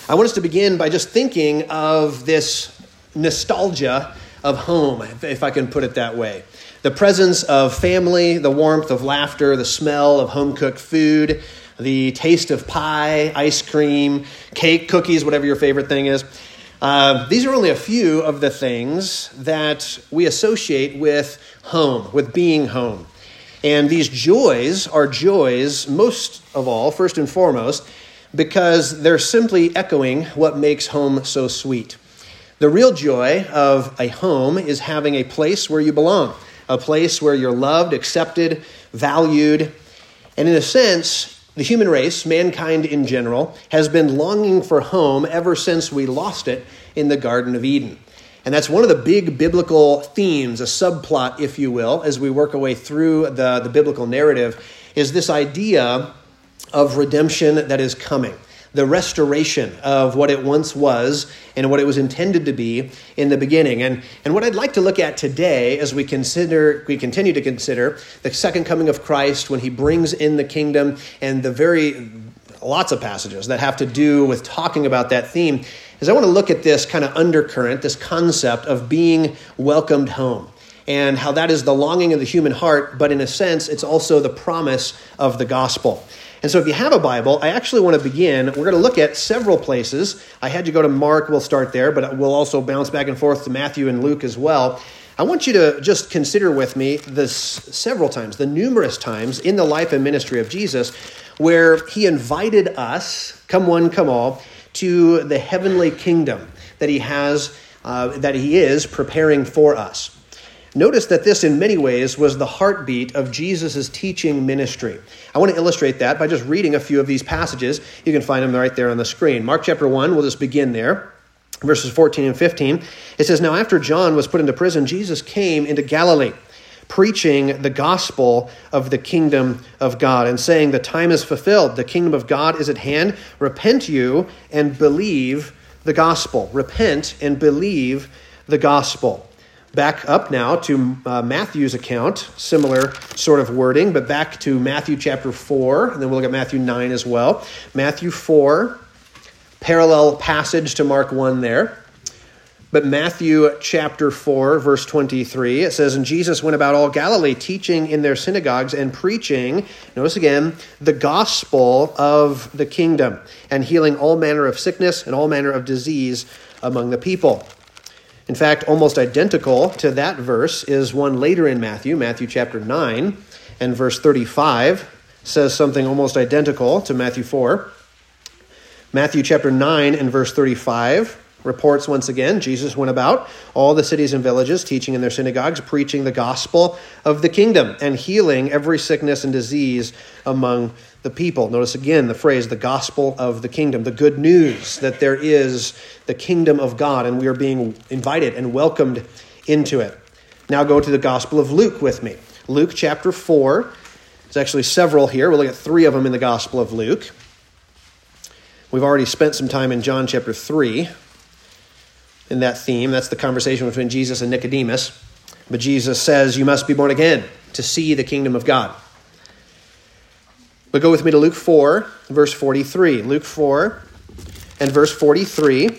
I want us to begin by just thinking of this nostalgia of home, if I can put it that way. The presence of family, the warmth of laughter, the smell of home-cooked food, the taste of pie, ice cream, cake, cookies, whatever your favorite thing is. These are only a few of the things that we associate with home, with being home. And these joys are joys, most of all, first and foremost, because they're simply echoing what makes home so sweet. The real joy of a home is having a place where you belong, a place where you're loved, accepted, valued. And in a sense, the human race, mankind in general, has been longing for home ever since we lost it in the Garden of Eden. And that's one of the big biblical themes, a subplot, if you will, as we work our way through the biblical narrative, is this idea of redemption that is coming, the restoration of what it once was and what it was intended to be in the beginning. And what I'd like to look at today as we continue to consider the second coming of Christ when he brings in the kingdom and lots of passages that have to do with talking about that theme, is I want to look at this kind of undercurrent, this concept of being welcomed home, and how that is the longing of the human heart, but in a sense, it's also the promise of the gospel. And so if you have a Bible, I actually want to begin. We're going to look at several places. I had you go to Mark, we'll start there, but we'll also bounce back and forth to Matthew and Luke as well. I want you to just consider with me this several times, the numerous times in the life and ministry of Jesus, where he invited us, come one, come all, to the heavenly kingdom that he is preparing for us. Notice that this, in many ways, was the heartbeat of Jesus' teaching ministry. I want to illustrate that by just reading a few of these passages. You can find them right there on the screen. Mark chapter 1, we'll just begin there. Verses 14 and 15. It says, "Now after John was put into prison, Jesus came into Galilee, preaching the gospel of the kingdom of God, and saying, 'The time is fulfilled, the kingdom of God is at hand. Repent you and believe the gospel.'" Repent and believe the gospel. Back up now to Matthew's account, similar sort of wording, but back to Matthew chapter 4, and then we'll look at Matthew 9 as well. Matthew 4, parallel passage to Mark 1 there. But Matthew chapter 4, verse 23, it says, "And Jesus went about all Galilee, teaching in their synagogues and preaching," notice again, "the gospel of the kingdom, and healing all manner of sickness and all manner of disease among the people." In fact, almost identical to that verse is one later in Matthew chapter 9, and verse 35 says something almost identical to Matthew 4. Matthew chapter 9 and verse 35 reports once again, Jesus went about all the cities and villages, teaching in their synagogues, preaching the gospel of the kingdom, and healing every sickness and disease among the people. Notice again the phrase, the gospel of the kingdom, the good news that there is the kingdom of God, and we are being invited and welcomed into it. Now go to the Gospel of Luke with me. Luke chapter 4. There's actually several here. We'll look at 3 of them in the Gospel of Luke. We've already spent some time in John chapter 3 in that theme. That's the conversation between Jesus and Nicodemus. But Jesus says, you must be born again to see the kingdom of God. But go with me to Luke 4, verse 43. Luke 4 and verse 43.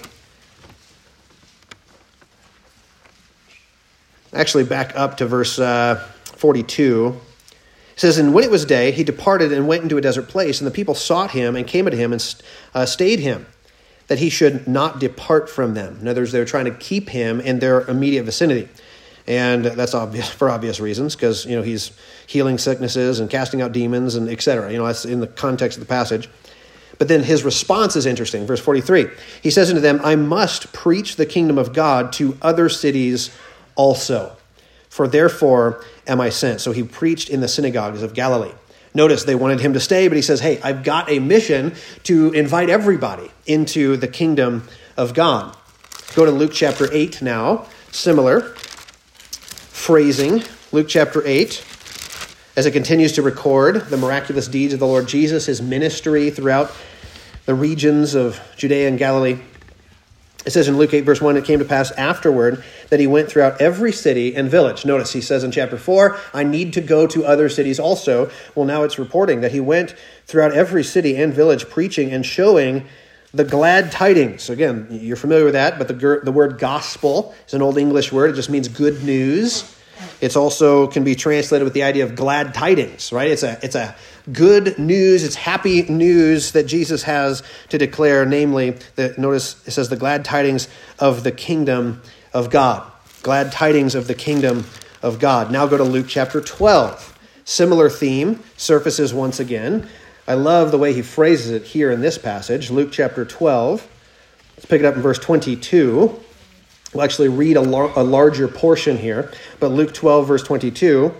Actually, back up to verse 42. It says, "And when it was day, he departed and went into a desert place, and the people sought him and came at him and stayed him, that he should not depart from them." In other words, they were trying to keep him in their immediate vicinity. And that's obvious for obvious reasons, because he's healing sicknesses and casting out demons and etc. That's in the context of the passage. But then his response is interesting. Verse 43, he says unto them, "I must preach the kingdom of God to other cities also, for therefore am I sent." So he preached in the synagogues of Galilee. Notice they wanted him to stay, but he says, hey, I've got a mission to invite everybody into the kingdom of God. Go to Luke chapter 8 now. Similar phrasing. Luke chapter 8, as it continues to record the miraculous deeds of the Lord Jesus, his ministry throughout the regions of Judea and Galilee. It says in Luke 8, verse 1, "It came to pass afterward that he went throughout every city and village." Notice he says in chapter 4, I need to go to other cities also. Well, now it's reporting that he went throughout every city and village, preaching and showing the glad tidings. Again, you're familiar with that, but the word gospel is an Old English word. It just means good news. It's also can be translated with the idea of glad tidings, right? It's a good news. It's happy news that Jesus has to declare, namely, notice it says the glad tidings of the kingdom of God. Glad tidings of the kingdom of God. Now go to Luke chapter 12. Similar theme surfaces once again. I love the way he phrases it here in this passage, Luke chapter 12. Let's pick it up in verse 22. We'll actually read a larger portion here, but Luke 12, verse 22,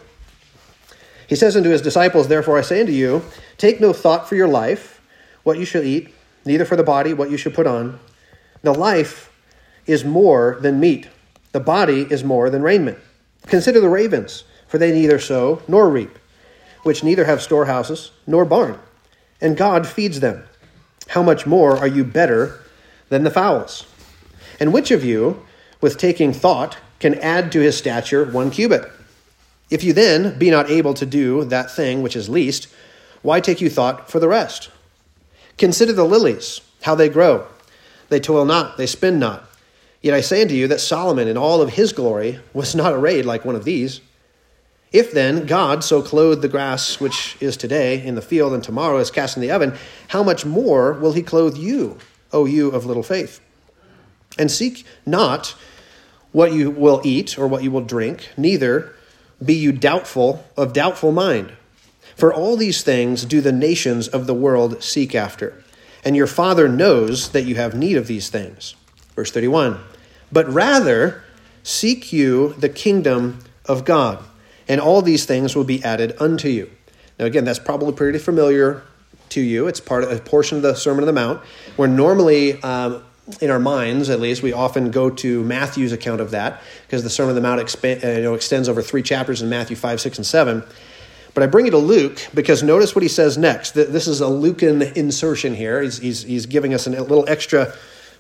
he says unto his disciples, therefore I say unto you, take no thought for your life, what you shall eat, neither for the body, what you should put on. The life is more than meat. The body is more than raiment. Consider the ravens, for they neither sow nor reap, which neither have storehouses nor barn, and God feeds them. How much more are you better than the fowls? And which of you, with taking thought, can add to his stature 1 cubit? If you then be not able to do that thing which is least, why take you thought for the rest? Consider the lilies, how they grow. They toil not, they spin not. Yet I say unto you that Solomon in all of his glory was not arrayed like one of these. If then God so clothed the grass which is today in the field and tomorrow is cast in the oven, how much more will he clothe you, O you of little faith? And seek not what you will eat or what you will drink, neither be you of doubtful mind. For all these things do the nations of the world seek after, and your Father knows that you have need of these things. Verse 31, but rather seek you the kingdom of God, and all these things will be added unto you. Now again, that's probably pretty familiar to you. It's a portion of the Sermon on the Mount, where normally in our minds, at least, we often go to Matthew's account of that because the Sermon on the Mount extends over 3 chapters in Matthew 5, 6, and 7. But I bring you to Luke because notice what he says next. This is a Lucan insertion here. He's giving us a little extra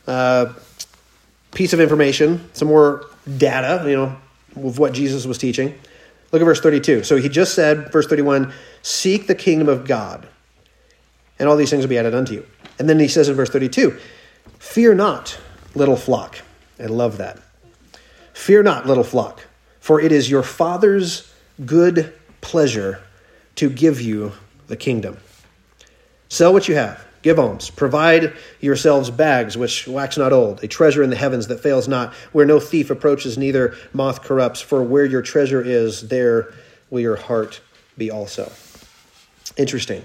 piece of information, some more data, of what Jesus was teaching. Look at verse 32. So he just said, verse 31, seek the kingdom of God, and all these things will be added unto you. And then he says in verse 32, fear not, little flock. I love that. Fear not, little flock, for it is your Father's good pleasure to give you the kingdom. Sell what you have, give alms, provide yourselves bags which wax not old, a treasure in the heavens that fails not, where no thief approaches, neither moth corrupts. For where your treasure is, there will your heart be also. Interesting.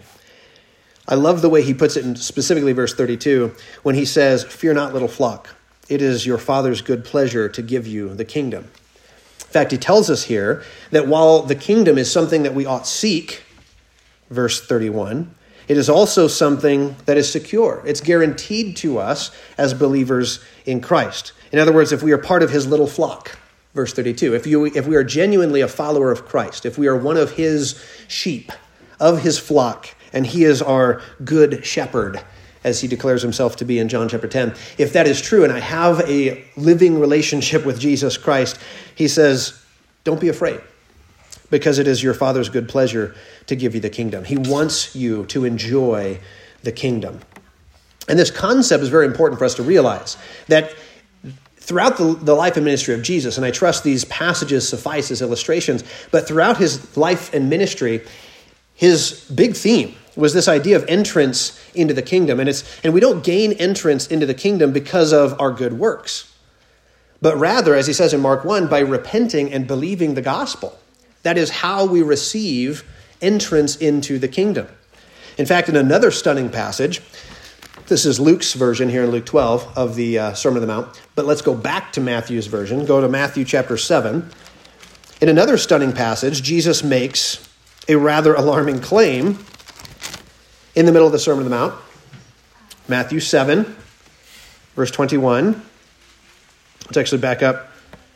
I love the way he puts it in specifically verse 32 when he says, fear not, little flock. It is your Father's good pleasure to give you the kingdom. In fact, he tells us here that while the kingdom is something that we ought seek, verse 31, it is also something that is secure. It's guaranteed to us as believers in Christ. In other words, if we are part of his little flock, verse 32, if we are genuinely a follower of Christ, if we are one of his sheep, of his flock, and he is our good shepherd, as he declares himself to be in John chapter 10. If that is true, and I have a living relationship with Jesus Christ, he says, don't be afraid, because it is your Father's good pleasure to give you the kingdom. He wants you to enjoy the kingdom. And this concept is very important for us to realize, that throughout the life and ministry of Jesus, and I trust these passages suffice as illustrations, but throughout his life and ministry, his big theme was this idea of entrance into the kingdom. And we don't gain entrance into the kingdom because of our good works, but rather, as he says in Mark 1, by repenting and believing the gospel. That is how we receive entrance into the kingdom. In fact, in another stunning passage, this is Luke's version here in Luke 12 of the Sermon on the Mount, but let's go back to Matthew's version. Go to Matthew chapter 7. In another stunning passage, Jesus makes a rather alarming claim in the middle of the Sermon on the Mount. Matthew 7, verse 21. Let's actually back up.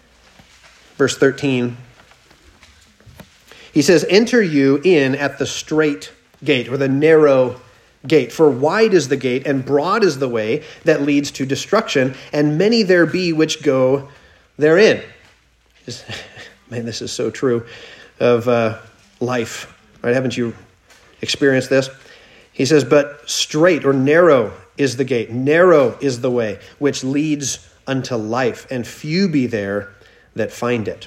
Verse 13. He says, enter you in at the strait gate, or the narrow gate. For wide is the gate, and broad is the way that leads to destruction, and many there be which go therein. Man, this is so true of life, right? Haven't you experienced this? He says, but straight or narrow is the gate, narrow is the way which leads unto life, and few be there that find it.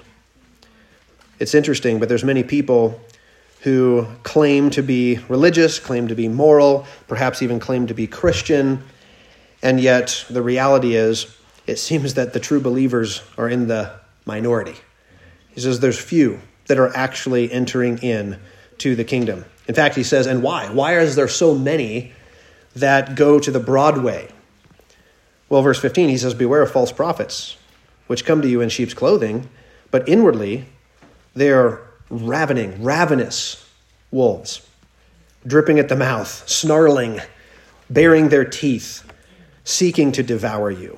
It's interesting, but there's many people who claim to be religious, claim to be moral, perhaps even claim to be Christian, and yet the reality is it seems that the true believers are in the minority. He says there's few that are actually entering in to the kingdom. In fact, he says, and why? Why is there so many that go to the broad way? Well, verse 15, he says, beware of false prophets, which come to you in sheep's clothing, but inwardly they are ravenous wolves, dripping at the mouth, snarling, baring their teeth, seeking to devour you.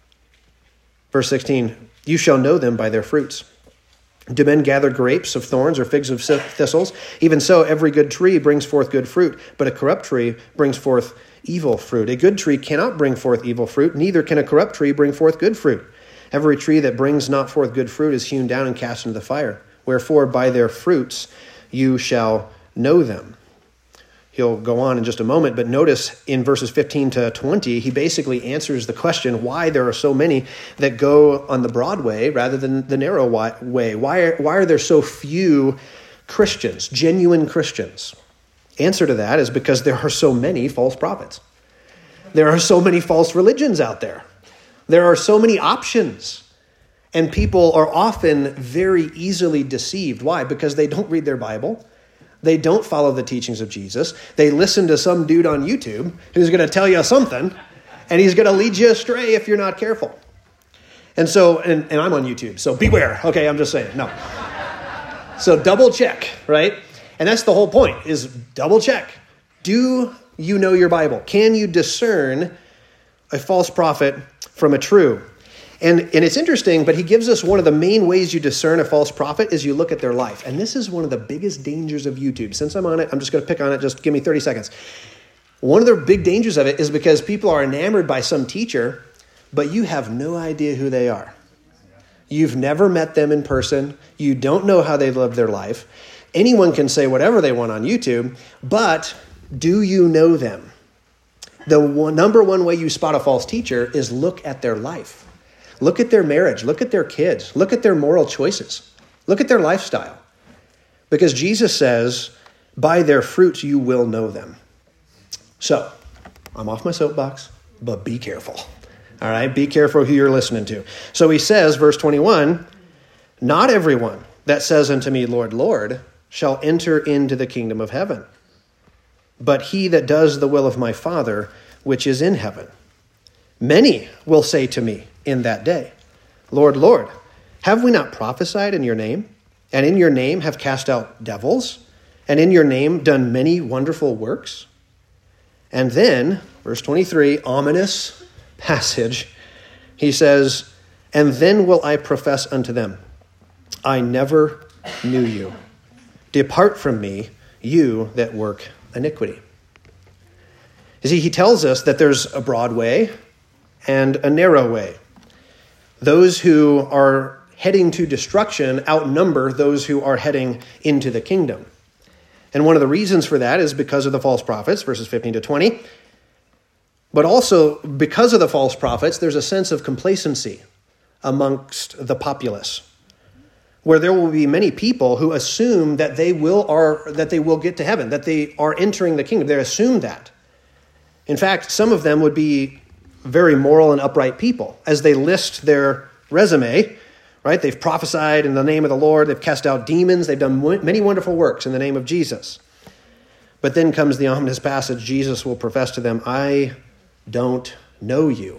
Verse 16, you shall know them by their fruits. Do men gather grapes of thorns or figs of thistles? Even so, every good tree brings forth good fruit, but a corrupt tree brings forth evil fruit. A good tree cannot bring forth evil fruit, neither can a corrupt tree bring forth good fruit. Every tree that brings not forth good fruit is hewn down and cast into the fire. Wherefore, by their fruits you shall know them. He'll go on in just a moment, but notice in verses 15 to 20, he basically answers the question why there are so many that go on the broad way rather than the narrow way. Why are there so few Christians, genuine Christians? Answer to that is because there are so many false prophets. There are so many false religions out there. There are so many options. And people are often very easily deceived. Why? Because they don't read their Bible. They don't follow the teachings of Jesus. They listen to some dude on YouTube who's going to tell you something, and he's going to lead you astray if you're not careful. And so, and I'm on YouTube, so beware. Okay, I'm just saying. No. So double check, right? And that's the whole point, is double check. Do you know your Bible? Can you discern a false prophet from a true? And it's interesting, but he gives us one of the main ways you discern a false prophet is you look at their life. And this is one of the biggest dangers of YouTube. Since I'm on it, I'm just going to pick on it. Just give me 30 seconds. One of the big dangers of it is because people are enamored by some teacher, but you have no idea who they are. You've never met them in person. You don't know how they live their life. Anyone can say whatever they want on YouTube, but do you know them? The number one way you spot a false teacher is look at their life. Look at their marriage. Look at their kids. Look at their moral choices. Look at their lifestyle. Because Jesus says, by their fruits you will know them. So, I'm off my soapbox, but be careful. All right? Be careful who you're listening to. So he says, verse 21, not everyone that says unto me, Lord, Lord, shall enter into the kingdom of heaven, but he that does the will of my Father, which is in heaven. Many will say to me in that day, Lord, Lord, have we not prophesied in your name? And in your name have cast out devils? And in your name done many wonderful works? And then, verse 23, ominous passage, he says, and then will I profess unto them, I never knew you. Depart from me, you that work iniquity. You see, he tells us that there's a broad way and a narrow way. Those who are heading to destruction outnumber those who are heading into the kingdom. And one of the reasons for that is because of the false prophets, verses 15 to 20. But also because of the false prophets, there's a sense of complacency amongst the populace, where there will be many people who assume that they will get to heaven, that they are entering the kingdom. They assume that. In fact, some of them would be very moral and upright people. As they list their resume, right? They've prophesied in the name of the Lord. They've cast out demons. They've done many wonderful works in the name of Jesus. But then comes the ominous passage. Jesus will profess to them, I don't know you.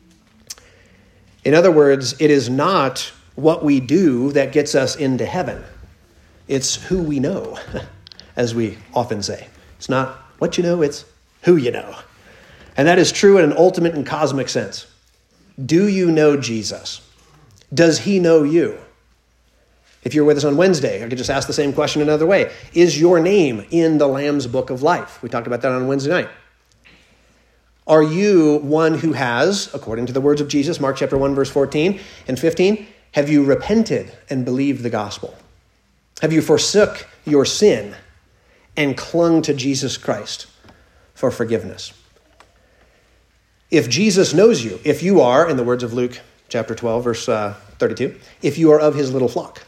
In other words, it is not what we do that gets us into heaven. It's who we know, as we often say. It's not what you know, it's who you know. And that is true in an ultimate and cosmic sense. Do you know Jesus? Does he know you? If you're with us on Wednesday, I could just ask the same question another way. Is your name in the Lamb's Book of Life? We talked about that on Wednesday night. Are you one who has, according to the words of Jesus, Mark chapter 1, verse 14 and 15, have you repented and believed the gospel? Have you forsook your sin and clung to Jesus Christ for forgiveness? If Jesus knows you, if you are, in the words of Luke chapter 12, verse 32, if you are of his little flock,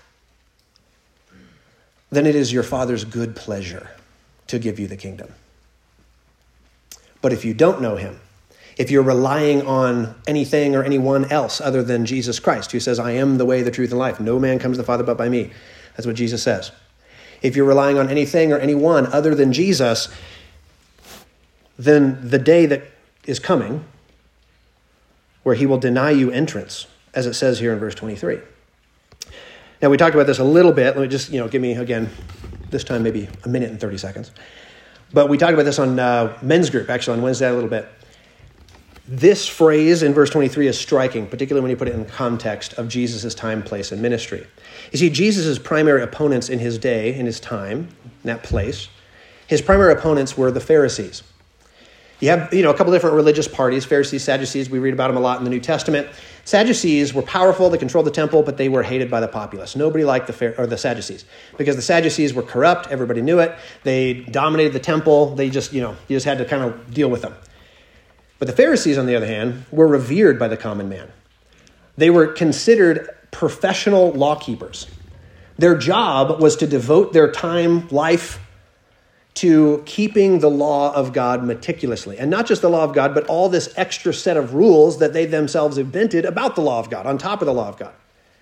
then it is your Father's good pleasure to give you the kingdom. But if you don't know him, if you're relying on anything or anyone else other than Jesus Christ, who says, I am the way, the truth, and life, no man comes to the Father but by me. That's what Jesus says. If you're relying on anything or anyone other than Jesus, then the day that is coming where he will deny you entrance, as it says here in verse 23. Now, we talked about this a little bit. Let me just, give me, again, this time maybe a minute and 30 seconds. But we talked about this on men's group, actually, on Wednesday a little bit. This phrase in verse 23 is striking, particularly when you put it in context of Jesus' time, place, and ministry. You see, Jesus' primary opponents in his day, in his time, in that place, his primary opponents were the Pharisees. You have, a couple different religious parties, Pharisees, Sadducees. We read about them a lot in the New Testament. Sadducees were powerful. They controlled the temple, but they were hated by the populace. Nobody liked the Sadducees because the Sadducees were corrupt. Everybody knew it. They dominated the temple. They just, you just had to kind of deal with them. But the Pharisees, on the other hand, were revered by the common man. They were considered professional law keepers. Their job was to devote their time, life, to keeping the law of God meticulously. And not just the law of God, but all this extra set of rules that they themselves invented about the law of God, on top of the law of God.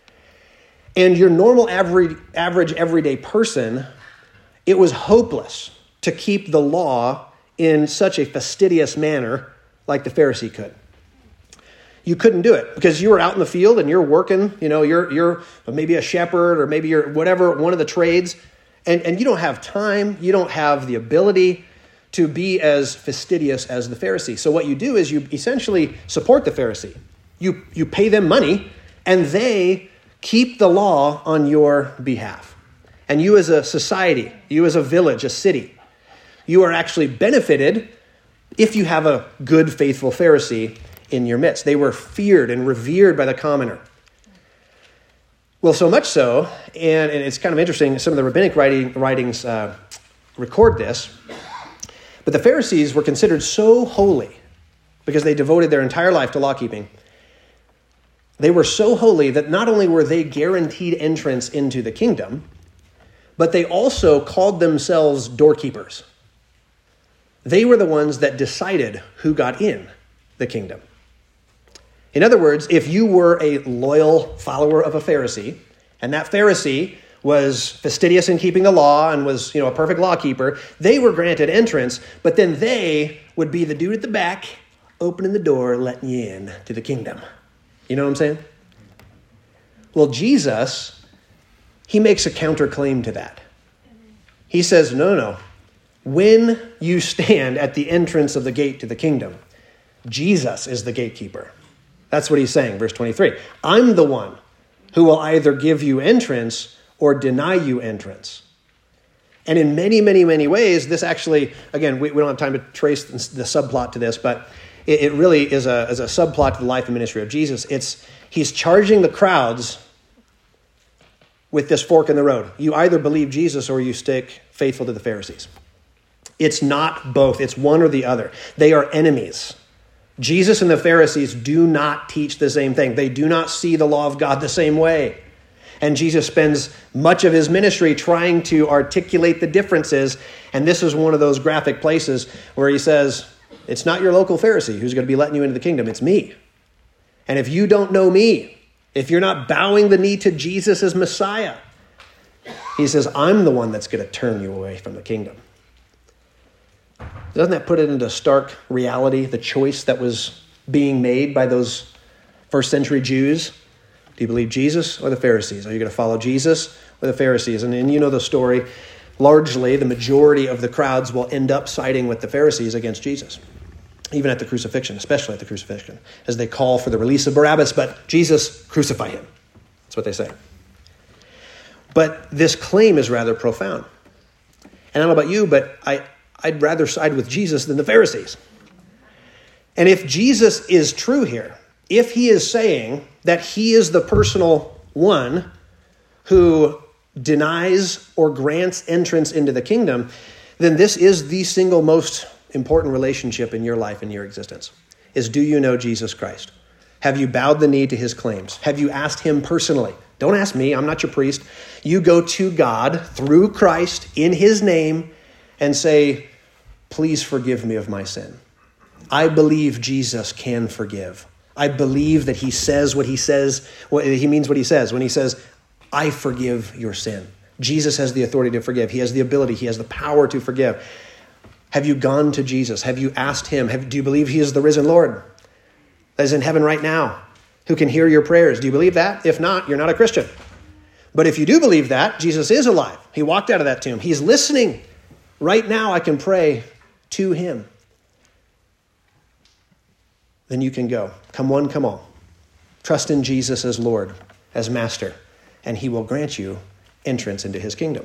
And your normal average everyday person, it was hopeless to keep the law in such a fastidious manner like the Pharisee could. You couldn't do it because you were out in the field and you're working, you're maybe a shepherd or maybe you're whatever, one of the trades. And you don't have time, you don't have the ability to be as fastidious as the Pharisee. So what you do is you essentially support the Pharisee. You pay them money, and they keep the law on your behalf. And you as a society, you as a village, a city, you are actually benefited if you have a good, faithful Pharisee in your midst. They were feared and revered by the commoner. Well, so much so, and it's kind of interesting, some of the rabbinic writings record this, but the Pharisees were considered so holy because they devoted their entire life to law keeping. They were so holy that not only were they guaranteed entrance into the kingdom, but they also called themselves doorkeepers. They were the ones that decided who got in the kingdom. In other words, if you were a loyal follower of a Pharisee, and that Pharisee was fastidious in keeping the law and was, a perfect law keeper, they were granted entrance, but then they would be the dude at the back, opening the door, letting you in to the kingdom. You know what I'm saying? Well, Jesus, he makes a counterclaim to that. He says, no. When you stand at the entrance of the gate to the kingdom, Jesus is the gatekeeper. That's what he's saying, verse 23. I'm the one who will either give you entrance or deny you entrance. And in many, many, many ways, this actually, again, we don't have time to trace the subplot to this, but it really is a subplot to the life and ministry of Jesus. He's charging the crowds with this fork in the road. You either believe Jesus or you stick faithful to the Pharisees. It's not both. It's one or the other. They are enemies. Jesus and the Pharisees do not teach the same thing. They do not see the law of God the same way. And Jesus spends much of his ministry trying to articulate the differences. And this is one of those graphic places where he says, it's not your local Pharisee who's going to be letting you into the kingdom. It's me. And if you don't know me, if you're not bowing the knee to Jesus as Messiah, he says, I'm the one that's going to turn you away from the kingdom. Doesn't that put it into stark reality, the choice that was being made by those first century Jews? Do you believe Jesus or the Pharisees? Are you going to follow Jesus or the Pharisees? And you know the story. Largely, the majority of the crowds will end up siding with the Pharisees against Jesus, even at the crucifixion, especially at the crucifixion, as they call for the release of Barabbas, but Jesus, crucify him. That's what they say. But this claim is rather profound. And I don't know about you, but I'd rather side with Jesus than the Pharisees. And if Jesus is true here, if he is saying that he is the personal one who denies or grants entrance into the kingdom, then this is the single most important relationship in your life and your existence. is, do you know Jesus Christ? Have you bowed the knee to his claims? Have you asked him personally? Don't ask me. I'm not your priest. You go to God through Christ in his name and say, please forgive me of my sin. I believe Jesus can forgive. I believe that he says what he says. He means what he says when he says, I forgive your sin. Jesus has the authority to forgive. He has the ability. He has the power to forgive. Have you gone to Jesus? Have you asked him? Do you believe he is the risen Lord that is in heaven right now, who can hear your prayers? Do you believe that? If not, you're not a Christian. But if you do believe that, Jesus is alive. He walked out of that tomb. He's listening. Right now, I can pray to him. Then you can go. Come one, come all. Trust in Jesus as Lord, as Master, and he will grant you entrance into his kingdom.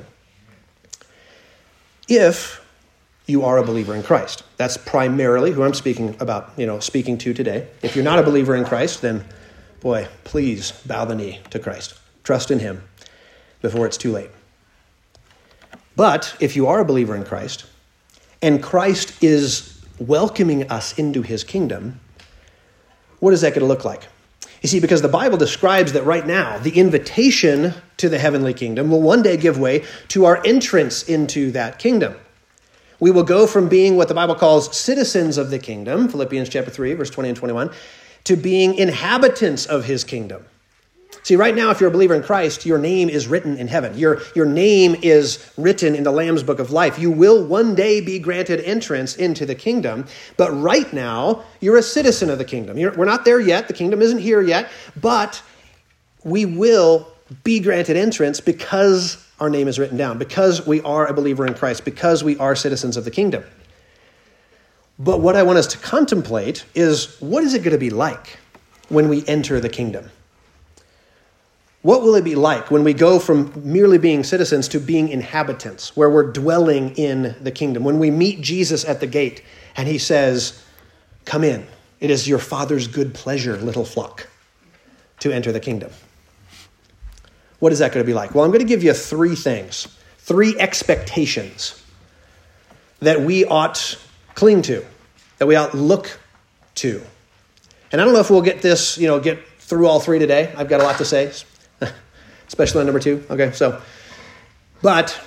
If you are a believer in Christ. That's primarily who I'm speaking to today. If you're not a believer in Christ, then, boy, please bow the knee to Christ. Trust in him before it's too late. But if you are a believer in Christ, and Christ is welcoming us into his kingdom, what is that going to look like? You see, because the Bible describes that right now, the invitation to the heavenly kingdom will one day give way to our entrance into that kingdom. We will go from being what the Bible calls citizens of the kingdom, Philippians chapter 3, verse 20 and 21, to being inhabitants of his kingdom. See, right now, if you're a believer in Christ, your name is written in heaven. Your name is written in the Lamb's Book of Life. You will one day be granted entrance into the kingdom. But right now, you're a citizen of the kingdom. We're not there yet. The kingdom isn't here yet. But we will be granted entrance because our name is written down, because we are a believer in Christ, because we are citizens of the kingdom. But what I want us to contemplate is, what is it going to be like when we enter the kingdom? What will it be like when we go from merely being citizens to being inhabitants, where we're dwelling in the kingdom? When we meet Jesus at the gate and he says, come in. It is your Father's good pleasure, little flock, to enter the kingdom. What is that going to be like? Well, I'm going to give you three things, three expectations that we ought cling to, that we ought look to. And I don't know if we'll get this, get through all three today. I've got a lot to say, especially on number 2. Okay, but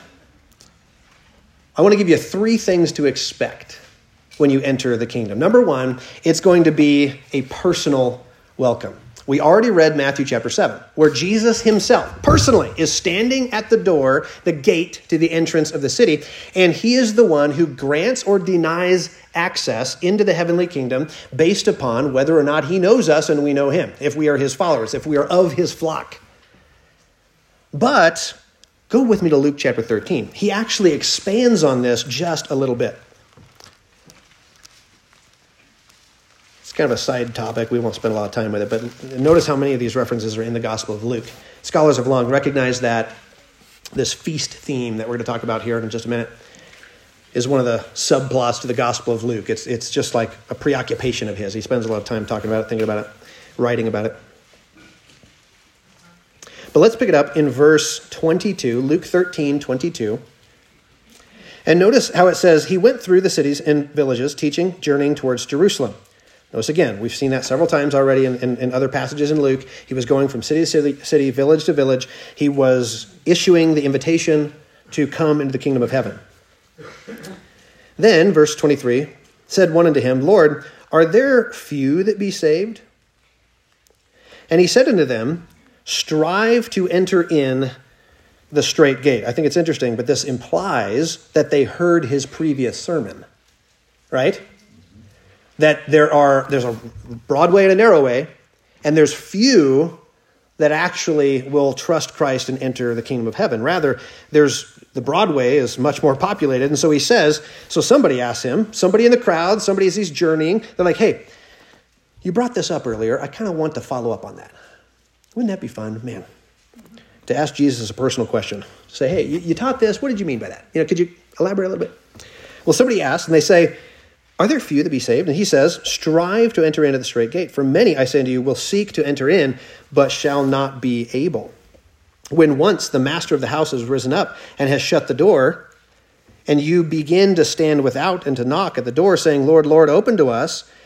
I want to give you three things to expect when you enter the kingdom. Number 1, it's going to be a personal welcome. We already read Matthew chapter 7, where Jesus himself personally is standing at the door, the gate to the entrance of the city, and he is the one who grants or denies access into the heavenly kingdom based upon whether or not he knows us and we know him, if we are his followers, if we are of his flock. But go with me to Luke chapter 13. He actually expands on this just a little bit. Kind of a side topic. We won't spend a lot of time with it, but notice how many of these references are in the Gospel of Luke. Scholars have long recognized that this feast theme that we're going to talk about here in just a minute is one of the subplots to the Gospel of Luke. It's just like a preoccupation of his. He spends a lot of time talking about it, thinking about it, writing about it. But let's pick it up in verse 22, Luke 13:22. And notice how it says, he went through the cities and villages, teaching, journeying towards Jerusalem. Notice again, we've seen that several times already in other passages in Luke. He was going from city to city, village to village. He was issuing the invitation to come into the kingdom of heaven. Then, verse 23, said one unto him, Lord, are there few that be saved? And he said unto them, strive to enter in the strait gate. I think it's interesting, but this implies that they heard his previous sermon, right? That there's a broad way and a narrow way, and there's few that actually will trust Christ and enter the kingdom of heaven. Rather, the broad way is much more populated. And so he says, so somebody asks him, somebody in the crowd, somebody as he's journeying, they're like, hey, you brought this up earlier. I kind of want to follow up on that. Wouldn't that be fun? Man, to ask Jesus a personal question. Say, hey, you taught this. What did you mean by that? Could you elaborate a little bit? Well, somebody asks, and they say, are there few that be saved? And he says, strive to enter into the strait gate. For many, I say unto you, will seek to enter in, but shall not be able. When once the master of the house has risen up and has shut the door, and you begin to stand without and to knock at the door, saying, Lord, Lord, open to us,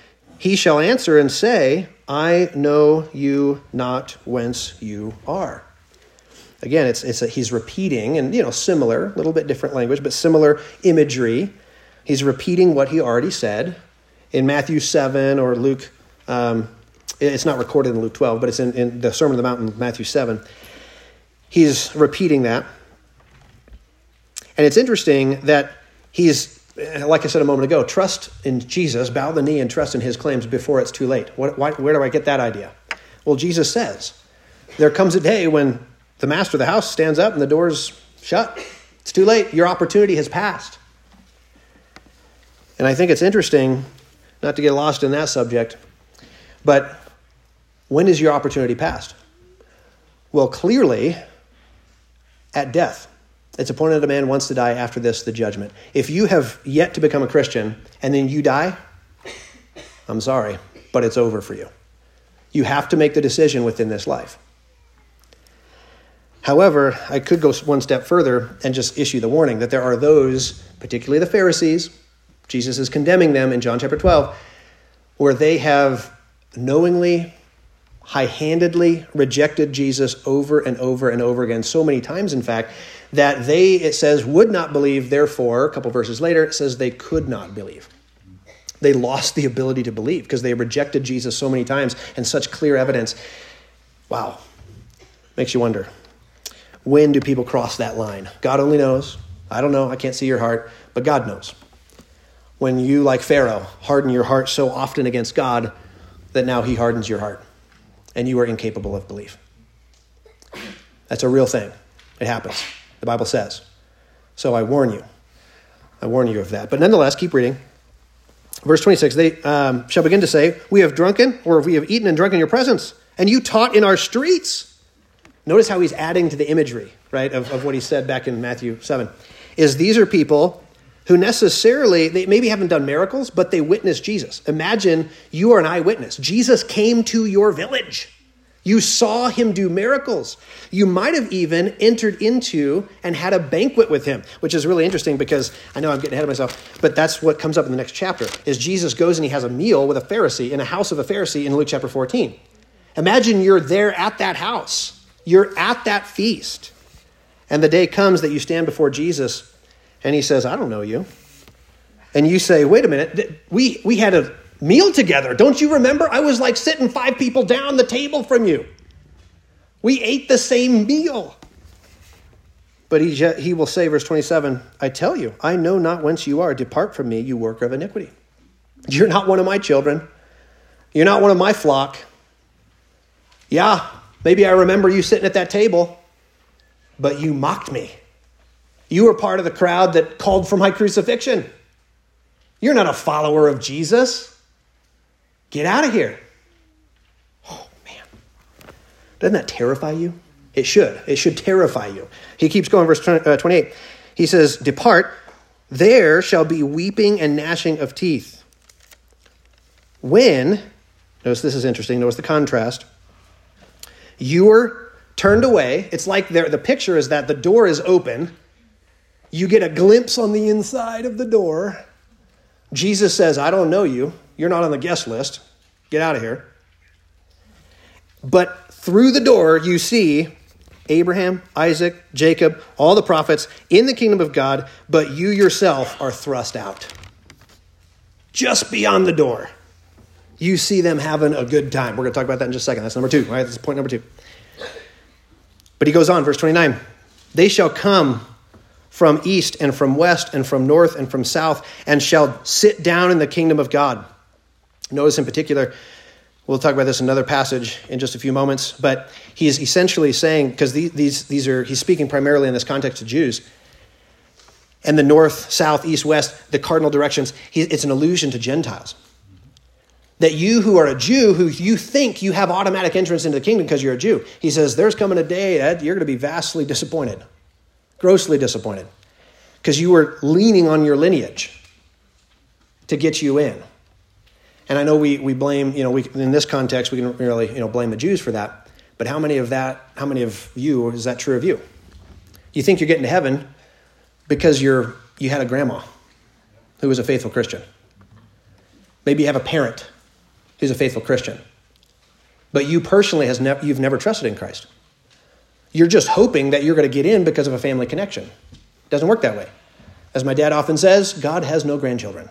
he shall answer and say, I know you not whence you are. Again, he's repeating, and similar, a little bit different language, but similar imagery. He's repeating what he already said in Matthew 7 or Luke. It's not recorded in Luke 12, but it's in the Sermon on the Mount in Matthew 7. He's repeating that. And it's interesting that he's, like I said a moment ago, trust in Jesus, bow the knee and trust in his claims before it's too late. Where do I get that idea? Well, Jesus says, there comes a day when the master of the house stands up and the door's shut. It's too late. Your opportunity has passed. And I think it's interesting, not to get lost in that subject, but when is your opportunity passed? Well, clearly, at death. It's appointed a man once to die, after this, the judgment. If you have yet to become a Christian and then you die, I'm sorry, but it's over for you. You have to make the decision within this life. However, I could go one step further and just issue the warning that there are those, particularly the Pharisees, Jesus is condemning them in John chapter 12, where they have knowingly, high-handedly rejected Jesus over and over and over again, so many times, in fact, that they, it says, would not believe, therefore, a couple verses later, it says they could not believe. They lost the ability to believe because they rejected Jesus so many times and such clear evidence. Wow. Makes you wonder. When do people cross that line? God only knows. I don't know. I can't see your heart, but God knows. When you, like Pharaoh, harden your heart so often against God that now he hardens your heart and you are incapable of belief. That's a real thing. It happens. The Bible says. So I warn you. I warn you of that. But nonetheless, keep reading. Verse 26, they shall begin to say, we have drunken, or we have eaten and drunk in your presence, and you taught in our streets. Notice how he's adding to the imagery, right, of what he said back in Matthew 7. Is these are people who necessarily, they maybe haven't done miracles, but they witnessed Jesus. Imagine you are an eyewitness. Jesus came to your village. You saw him do miracles. You might have even entered into and had a banquet with him, which is really interesting because I know I'm getting ahead of myself, but that's what comes up in the next chapter, is Jesus goes and he has a meal with a Pharisee in a house of a Pharisee in Luke chapter 14. Imagine you're there at that house. You're at that feast. And the day comes that you stand before Jesus and he says, I don't know you. And you say, wait a minute, we had a meal together. Don't you remember? I was like sitting 5 people down the table from you. We ate the same meal. But he will say, verse 27, I tell you, I know not whence you are. Depart from me, you worker of iniquity. You're not one of my children. You're not one of my flock. Yeah, maybe I remember you sitting at that table, but you mocked me. You were part of the crowd that called for my crucifixion. You're not a follower of Jesus. Get out of here. Oh, man. Doesn't that terrify you? It should. It should terrify you. He keeps going, verse 28. He says, depart, there shall be weeping and gnashing of teeth. When, notice this is interesting, notice the contrast. You were turned away. It's like the picture is that the door is open. You get a glimpse on the inside of the door. Jesus says, I don't know you. You're not on the guest list. Get out of here. But through the door, you see Abraham, Isaac, Jacob, all the prophets in the kingdom of God, but you yourself are thrust out. Just beyond the door, you see them having a good time. We're going to talk about that in just a second. That's number 2, right? That's point number 2. But he goes on, verse 29. They shall come from east and from west and from north and from south and shall sit down in the kingdom of God. Notice in particular, we'll talk about this in another passage in just a few moments, but he's essentially saying, because he's speaking primarily in this context to Jews, and the north, south, east, west, the cardinal directions, it's an allusion to Gentiles. That you who are a Jew, who you think you have automatic entrance into the kingdom because you're a Jew, he says, there's coming a day, Ed, you're going to be vastly disappointed, grossly disappointed, because you were leaning on your lineage to get you in. And I know we blame, in this context, we can really, blame the Jews for that. But how many of you, is that true of you? You think you're getting to heaven because you had a grandma who was a faithful Christian. Maybe you have a parent who's a faithful Christian. But you personally, you've never trusted in Christ. You're just hoping that you're going to get in because of a family connection. It doesn't work that way. As my dad often says, God has no grandchildren.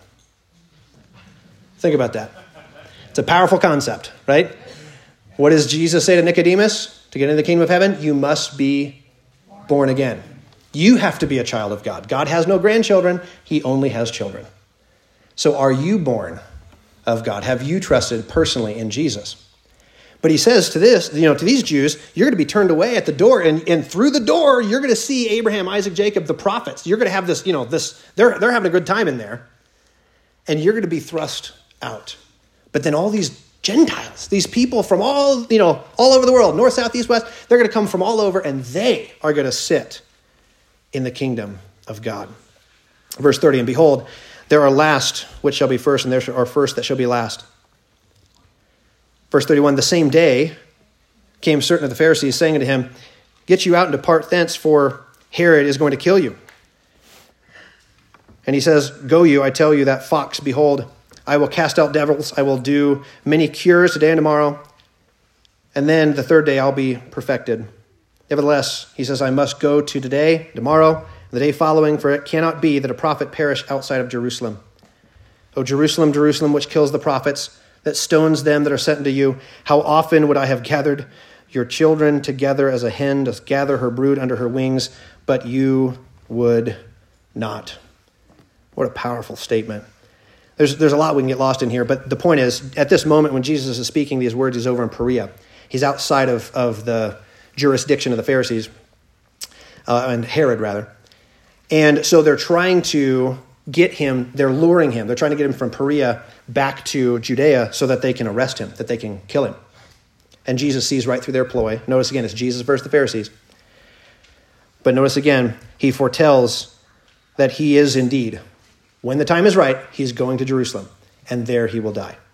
Think about that. It's a powerful concept, right? What does Jesus say to Nicodemus? To get into the kingdom of heaven, you must be born again. You have to be a child of God. God has no grandchildren. He only has children. So are you born of God? Have you trusted personally in Jesus? But he says to these Jews, you're going to be turned away at the door, and through the door, you're going to see Abraham, Isaac, Jacob, the prophets. You're going to have this, they're having a good time in there, and you're going to be thrust out. But then all these Gentiles, these people from all over the world, north, south, east, west, they're going to come from all over, and they are going to sit in the kingdom of God. Verse 30, and behold, there are last which shall be first, and there are first that shall be last. Verse 31, the same day came certain of the Pharisees, saying unto him, get you out and depart thence, for Herod is going to kill you. And he says, go you, I tell you, that fox, behold, I will cast out devils, I will do many cures today and tomorrow, and then the third day I'll be perfected. Nevertheless, he says, I must go to today, tomorrow, and the day following, for it cannot be that a prophet perish outside of Jerusalem. O Jerusalem, Jerusalem, which kills the prophets, that stones them that are sent unto you, how often would I have gathered your children together as a hen doth gather her brood under her wings, but you would not. What a powerful statement. There's a lot we can get lost in here, but the point is, at this moment when Jesus is speaking these words, he's over in Perea. He's outside of the jurisdiction of the Pharisees, and Herod rather. And so they're trying to get him, they're luring him, they're trying to get him from Perea back to Judea so that they can arrest him, that they can kill him. And Jesus sees right through their ploy. Notice again, it's Jesus versus the Pharisees. But notice again, he foretells that he is indeed, when the time is right, he's going to Jerusalem, and there he will die.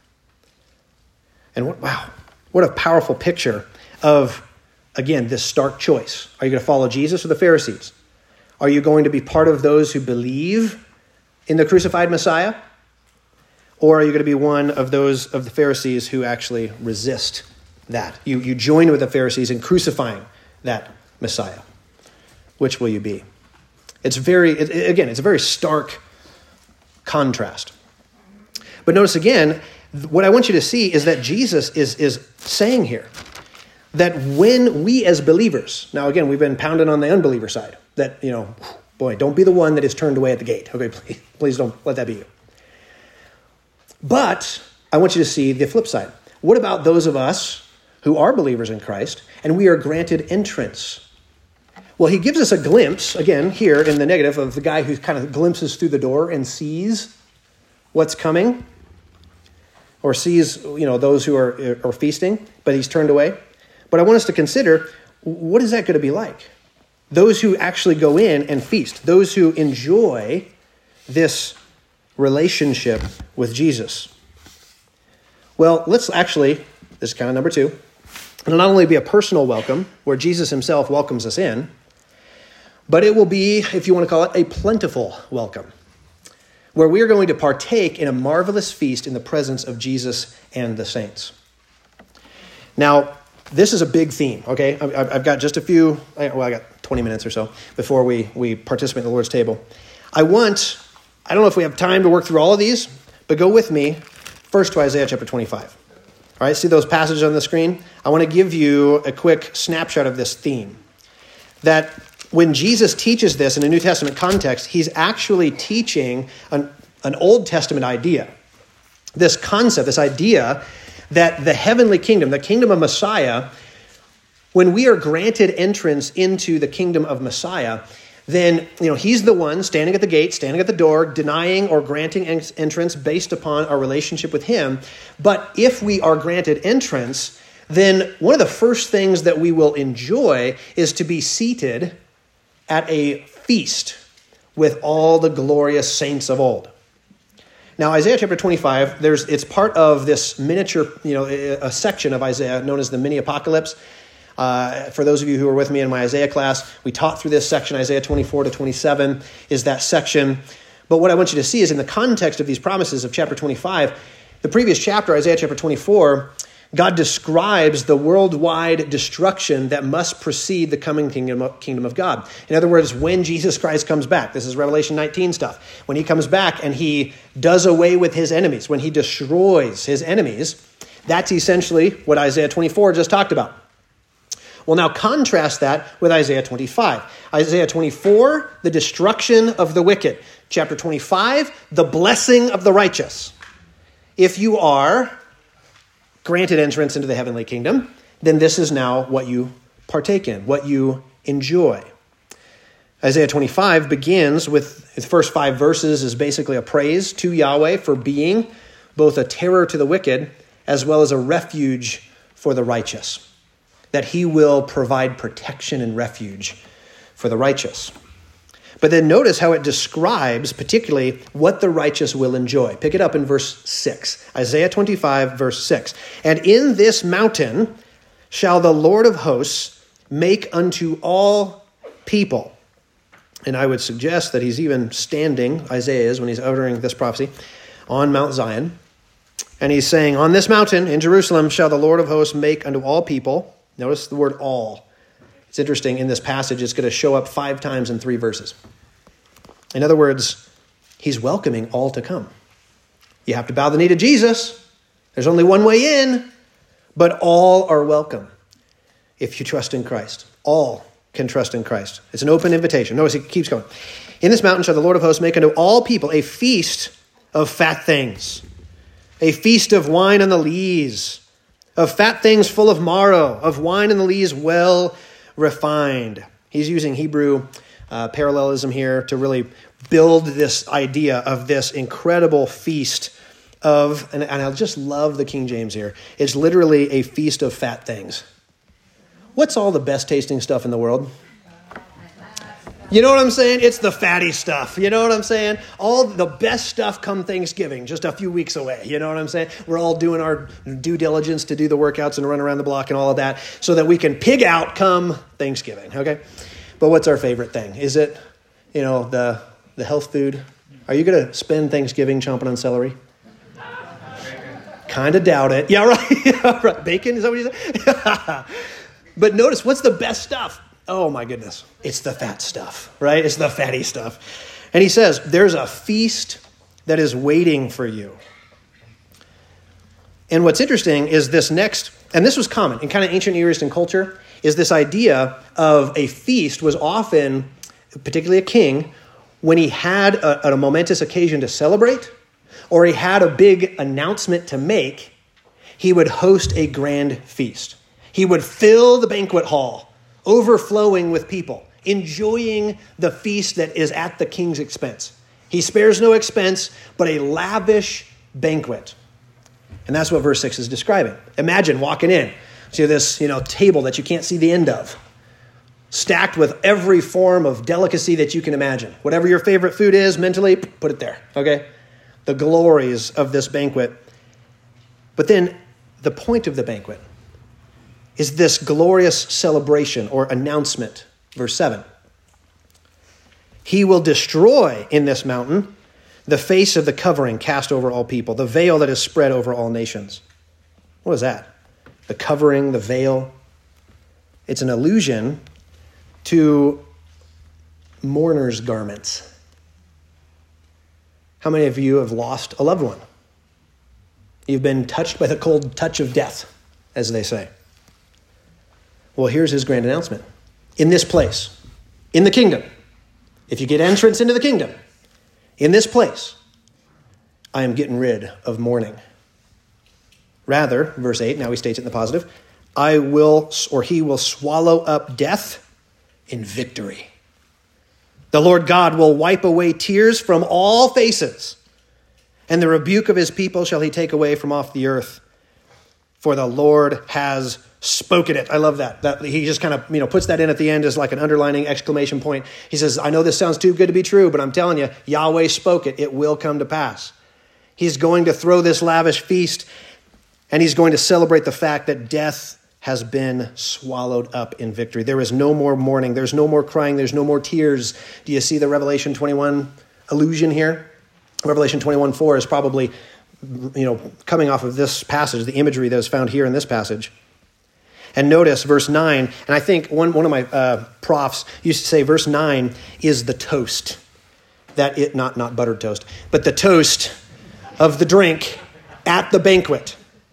And what a powerful picture of, again, this stark choice. Are you going to follow Jesus or the Pharisees? Are you going to be part of those who believe in the crucified Messiah? Or are you going to be one of those of the Pharisees who actually resist that? You join with the Pharisees in crucifying that Messiah. Which will you be? It's a very stark contrast. But notice again, what I want you to see is that Jesus is saying here that when we as believers, now again, we've been pounding on the unbeliever side, that, don't be the one that is turned away at the gate. Okay, please don't let that be you. But I want you to see the flip side. What about those of us who are believers in Christ and we are granted entrance? Well, he gives us a glimpse, again, here in the negative, of the guy who kind of glimpses through the door and sees what's coming, or sees, those who are feasting, but he's turned away. But I want us to consider, what is that going to be like? Those who actually go in and feast, those who enjoy this relationship with Jesus. Well, this is kind of number 2. It'll not only be a personal welcome, where Jesus himself welcomes us in, but it will be, if you want to call it, a plentiful welcome, where we are going to partake in a marvelous feast in the presence of Jesus and the saints. Now, this is a big theme, okay? I've got just I got 20 minutes or so before we participate in the Lord's table. I don't know if we have time to work through all of these, but go with me first to Isaiah chapter 25. All right, see those passages on the screen? I want to give you a quick snapshot of this theme. That when Jesus teaches this in a New Testament context, he's actually teaching an Old Testament idea. This concept, this idea that the heavenly kingdom, the kingdom of Messiah, when we are granted entrance into the kingdom of Messiah, then he's the one standing at the gate, standing at the door, denying or granting entrance based upon our relationship with him. But if we are granted entrance, then one of the first things that we will enjoy is to be seated at a feast with all the glorious saints of old. Now, Isaiah chapter 25, it's part of this miniature, a section of Isaiah known as the mini apocalypse. For those of you who were with me in my Isaiah class, we taught through this section, Isaiah 24 to 27 is that section. But what I want you to see is in the context of these promises of chapter 25, The previous chapter, Isaiah chapter 24, God describes the worldwide destruction that must precede the coming kingdom of God. In other words, when Jesus Christ comes back, this is Revelation 19 stuff, when he comes back and he does away with his enemies, when he destroys his enemies, that's essentially what Isaiah 24 just talked about. Well, now contrast that with Isaiah 25. Isaiah 24, the destruction of the wicked. Chapter 25, the blessing of the righteous. If you are granted entrance into the heavenly kingdom, then this is now what you partake in, what you enjoy. Isaiah 25 begins with the first 5 verses is basically a praise to Yahweh for being both a terror to the wicked as well as a refuge for the righteous, that he will provide protection and refuge for the righteous. But then notice how it describes particularly what the righteous will enjoy. Pick it up in verse 6. Isaiah 25, verse 6. And in this mountain shall the Lord of hosts make unto all people. And I would suggest that he's even standing, Isaiah is when he's uttering this prophecy, on Mount Zion. And he's saying, on this mountain in Jerusalem shall the Lord of hosts make unto all people. Notice the word all. It's interesting, in this passage, it's going to show up 5 times in 3 verses. In other words, he's welcoming all to come. You have to bow the knee to Jesus. There's only one way in, but all are welcome if you trust in Christ. All can trust in Christ. It's an open invitation. Notice he keeps going. In this mountain shall the Lord of hosts make unto all people a feast of fat things, a feast of wine and the lees, of fat things full of marrow, of wine and the lees well refined. He's using Hebrew parallelism here to really build this idea of this incredible feast of, and I just love the King James here. It's literally a feast of fat things. What's all the best tasting stuff in the world? You know what I'm saying? It's the fatty stuff. You know what I'm saying? All the best stuff come Thanksgiving, just a few weeks away. You know what I'm saying? We're all doing our due diligence to do the workouts and run around the block and all of that so that we can pig out come Thanksgiving, okay? But what's our favorite thing? Is it, the health food? Are you going to spend Thanksgiving chomping on celery? Kind of doubt it. Yeah, right. Yeah, right. Bacon, is that what you said? But notice, what's the best stuff? Oh my goodness. It's the fat stuff, right? It's the fatty stuff. And he says, there's a feast that is waiting for you. And what's interesting is this next, and this was common in kind of ancient Near Eastern culture, is this idea of a feast was often, particularly a king, when he had a momentous occasion to celebrate, or he had a big announcement to make, he would host a grand feast. He would fill the banquet hall, overflowing with people, enjoying the feast that is at the king's expense. He spares no expense, but a lavish banquet. And that's what verse 6 is describing. Imagine walking in to this, table that you can't see the end of, stacked with every form of delicacy that you can imagine. Whatever your favorite food is, mentally, put it there, okay? The glories of this banquet. But then the point of the banquet is this glorious celebration or announcement. Verse 7. He will destroy in this mountain the face of the covering cast over all people, the veil that is spread over all nations. What is that? The covering, the veil. It's an allusion to mourner's garments. How many of you have lost a loved one? You've been touched by the cold touch of death, as they say. Well, here's his grand announcement. In this place, in the kingdom, if you get entrance into the kingdom, in this place, I am getting rid of mourning. Rather, verse 8, now he states it in the positive, he will swallow up death in victory. The Lord God will wipe away tears from all faces, and the rebuke of his people shall he take away from off the earth. For the Lord has spoken it. I love that. That he just kind of, puts that in at the end as like an underlining exclamation point. He says, I know this sounds too good to be true, but I'm telling you, Yahweh spoke it. It will come to pass. He's going to throw this lavish feast, and he's going to celebrate the fact that death has been swallowed up in victory. There is no more mourning. There's no more crying. There's no more tears. Do you see the Revelation 21 allusion here? Revelation 21:4 is probably coming off of this passage, the imagery that is found here in this passage. And notice verse 9, and I think one of my profs used to say verse 9 is the toast. Not buttered toast, but the toast of the drink at the banquet.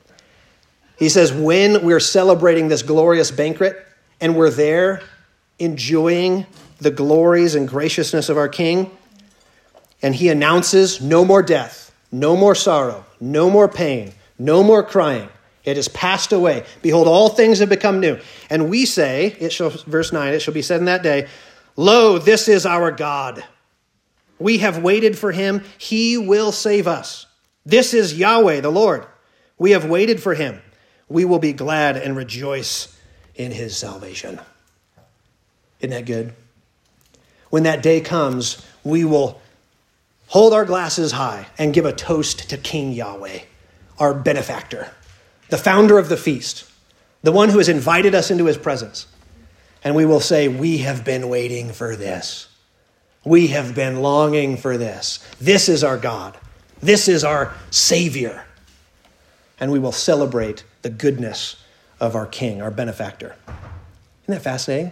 He says, when we're celebrating this glorious banquet and we're there enjoying the glories and graciousness of our King, and he announces no more death, no more sorrow, no more pain, no more crying. It has passed away. Behold, all things have become new. And we say, verse 9, it shall be said in that day, lo, this is our God. We have waited for him. He will save us. This is Yahweh, the Lord. We have waited for him. We will be glad and rejoice in his salvation. Isn't that good? When that day comes, we will hold our glasses high and give a toast to King Yahweh, our benefactor, the founder of the feast, the one who has invited us into his presence. And we will say, we have been waiting for this. We have been longing for this. This is our God. This is our Savior. And we will celebrate the goodness of our King, our benefactor. Isn't that fascinating?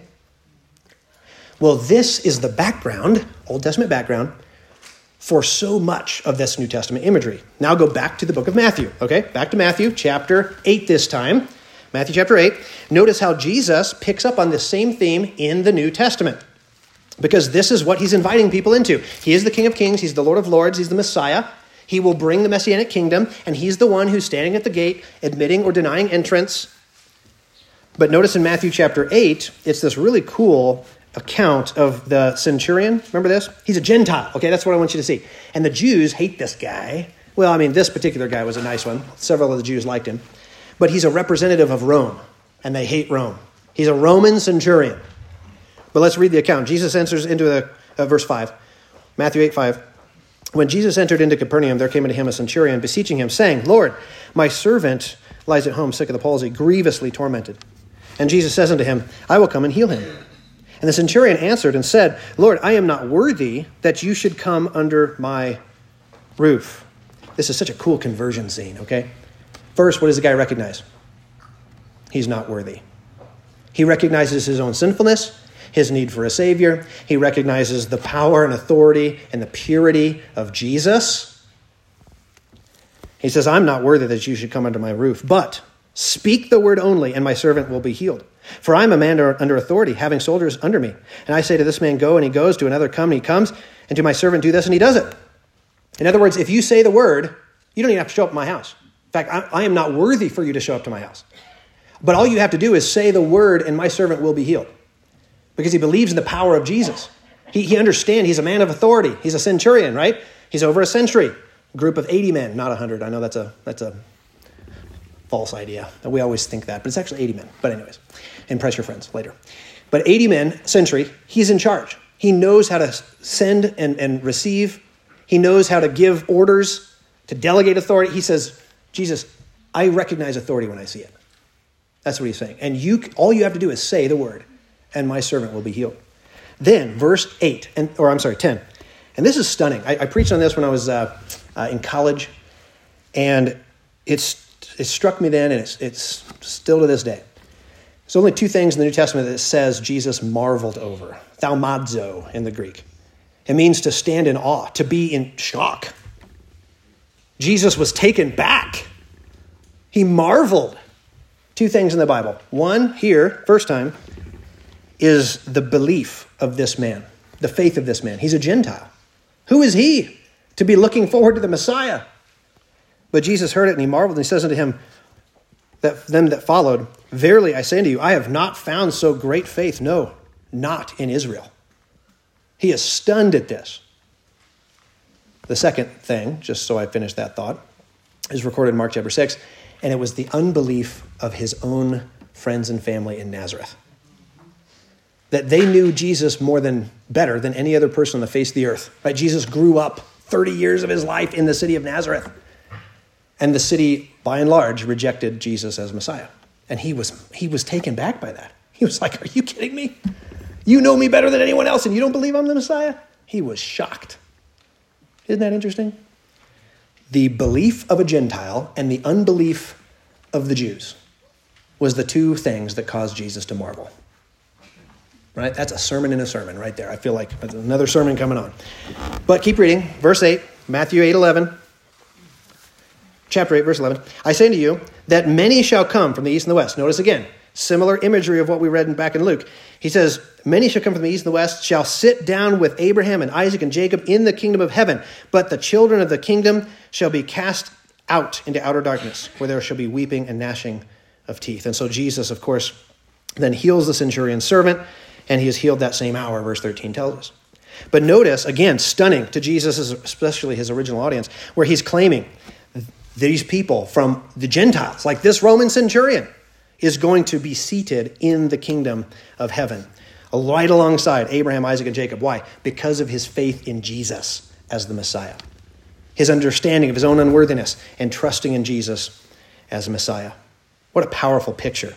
Well, this is the background, Old Testament background, for so much of this New Testament imagery. Now go back to the book of Matthew, okay? Back to Matthew chapter 8 this time. Matthew chapter 8. Notice how Jesus picks up on this same theme in the New Testament, because this is what he's inviting people into. He is the King of Kings. He's the Lord of Lords. He's the Messiah. He will bring the Messianic kingdom, and he's the one who's standing at the gate, admitting or denying entrance. But notice in Matthew chapter 8, it's this really cool account of the centurion. Remember this? He's a Gentile. Okay, that's what I want you to see. And the Jews hate this guy. Well, I mean, this particular guy was a nice one. Several of the Jews liked him. But he's a representative of Rome, and they hate Rome. He's a Roman centurion. But let's read the account. Jesus enters into verse 5. Matthew 8:5. When Jesus entered into Capernaum, there came unto him a centurion, beseeching him, saying, Lord, my servant lies at home sick of the palsy, grievously tormented. And Jesus says unto him, I will come and heal him. And the centurion answered and said, Lord, I am not worthy that you should come under my roof. This is such a cool conversion scene, okay? First, what does the guy recognize? He's not worthy. He recognizes his own sinfulness, his need for a Savior. He recognizes the power and authority and the purity of Jesus. He says, I'm not worthy that you should come under my roof, but speak the word only, and my servant will be healed. For I am a man under authority, having soldiers under me. And I say to this man, go, and he goes, to another, come, and he comes, and to my servant, do this, and he does it. In other words, if you say the word, you don't even have to show up at my house. In fact, I am not worthy for you to show up to my house. But all you have to do is say the word, and my servant will be healed. Because he believes in the power of Jesus. He understands he's a man of authority. He's a centurion, right? He's over a century. A group of 80 men, not 100. I know that's a false idea. We always think that, but it's actually 80 men. But anyways, impress your friends later. But 80 men, century, he's in charge. He knows how to send and receive. He knows how to give orders, to delegate authority. He says, Jesus, I recognize authority when I see it. That's what he's saying. And all you have to do is say the word, and my servant will be healed. Then, verse 10. And this is stunning. I preached on this when I was in college, and it struck me then, and it's still to this day. There's only two things in the New Testament that says Jesus marveled over. Thaumazo in the Greek. It means to stand in awe, to be in shock. Jesus was taken back. He marveled. Two things in the Bible. One, here, first time, is the belief of this man, the faith of this man. He's a Gentile. Who is he to be looking forward to the Messiah? But Jesus heard it and he marveled, and he says unto him, them that followed, verily I say unto you, I have not found so great faith, no, not in Israel. He is stunned at this. The second thing, just so I finish that thought, is recorded in Mark chapter 6, and it was the unbelief of his own friends and family in Nazareth. That they knew Jesus better than any other person on the face of the earth. Right? Jesus grew up 30 years of his life in the city of Nazareth. And the city, by and large, rejected Jesus as Messiah. And he was taken back by that. He was like, are you kidding me? You know me better than anyone else, and you don't believe I'm the Messiah? He was shocked. Isn't that interesting? the belief of a Gentile and the unbelief of the Jews was the two things that caused Jesus to marvel. Right? That's a sermon in a sermon right there. I feel like there's another sermon coming on. But keep reading. Verse 8, Matthew 8:11. Chapter 8, verse 11. I say to you that many shall come from the east and the west. Notice again, similar imagery of what we read back in Luke. He says, many shall come from the east and the west, shall sit down with Abraham and Isaac and Jacob in the kingdom of heaven. But the children of the kingdom shall be cast out into outer darkness, where there shall be weeping and gnashing of teeth. And so Jesus, of course, then heals the centurion's servant, and he is healed that same hour, verse 13 tells us. But notice, again, stunning to Jesus, especially his original audience, where he's claiming these people from the Gentiles, like this Roman centurion, is going to be seated in the kingdom of heaven, right alongside Abraham, Isaac, and Jacob. Why? Because of his faith in Jesus as the Messiah, his understanding of his own unworthiness, and trusting in Jesus as Messiah. What a powerful picture.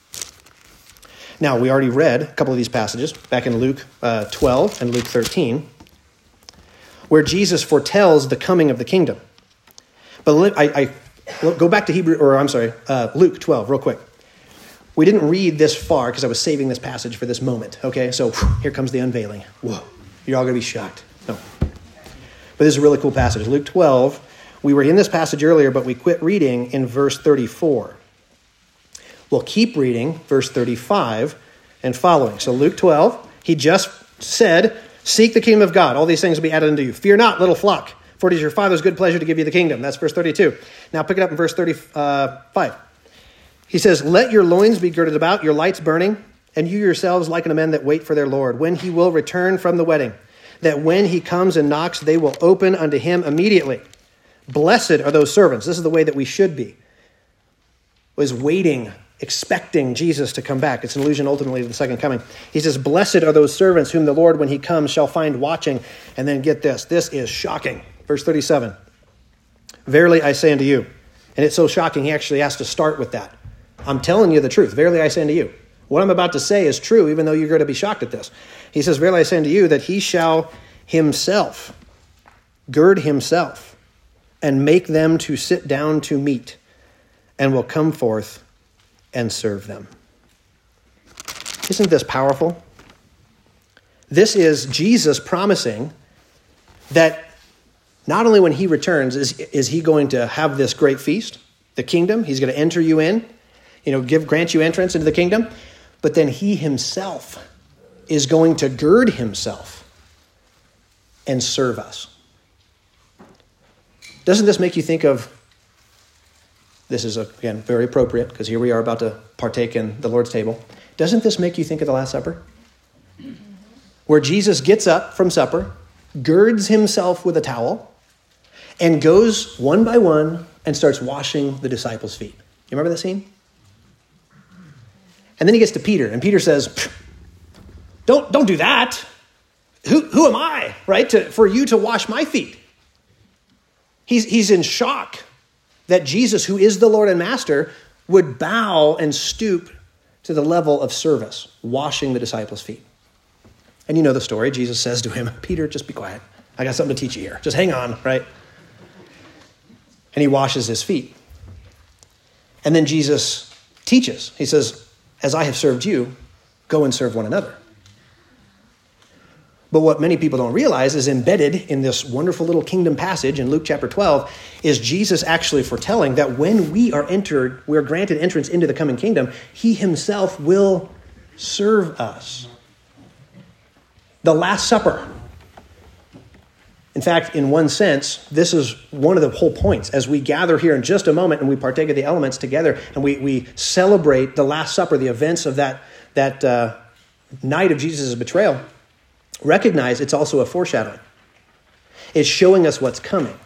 Now, we already read a couple of these passages back in Luke 12 and Luke 13, where Jesus foretells the coming of the kingdom. But I go back to Luke 12 real quick. We didn't read this far because I was saving this passage for this moment. Okay, so here comes the unveiling. Whoa, you're all going to be shocked. No. But this is a really cool passage. Luke 12, we were in this passage earlier, but we quit reading in verse 34. We'll keep reading verse 35 and following. So Luke 12, he just said, seek the kingdom of God. All these things will be added unto you. Fear not, little flock, for it is your Father's good pleasure to give you the kingdom. That's verse 32. Now pick it up in verse 35. He says, let your loins be girded about, your lights burning, and you yourselves like unto men that wait for their Lord, when he will return from the wedding, that when he comes and knocks, they will open unto him immediately. Blessed are those servants. This is the way that we should be. Was waiting, expecting Jesus to come back. It's an allusion ultimately to the second coming. He says, blessed are those servants whom the Lord, when he comes, shall find watching. And then get this. This is shocking. Verse 37. Verily I say unto you. And it's so shocking, he actually has to start with that. I'm telling you the truth. Verily I say unto you. What I'm about to say is true, even though you're going to be shocked at this. He says, verily I say unto you, that he shall himself gird himself and make them to sit down to meat, and will come forth and serve them. Isn't this powerful? This is Jesus promising that not only when he returns is he going to have this great feast, the kingdom, he's going to enter you in, grant you entrance into the kingdom, but then he himself is going to gird himself and serve us. Doesn't this make you think of, this is, again, very appropriate, because here we are about to partake in the Lord's table. Doesn't this make you think of the Last Supper? Where Jesus gets up from supper, girds himself with a towel, and goes one by one and starts washing the disciples' feet. You remember that scene? And then he gets to Peter, and Peter says, don't do that. Who am I, right, for you to wash my feet? He's in shock that Jesus, who is the Lord and Master, would bow and stoop to the level of service, washing the disciples' feet. And you know the story. Jesus says to him, Peter, just be quiet. I got something to teach you here. Just hang on, right? And he washes his feet. And then Jesus teaches. He says, as I have served you, go and serve one another. But what many people don't realize is embedded in this wonderful little kingdom passage in Luke chapter 12 is Jesus actually foretelling that when we're granted entrance into the coming kingdom, he himself will serve us. The Last Supper. In fact, in one sense, this is one of the whole points. As we gather here in just a moment and we partake of the elements together and we celebrate the Last Supper, the events of that night of Jesus' betrayal, recognize it's also a foreshadowing. It's showing us what's coming.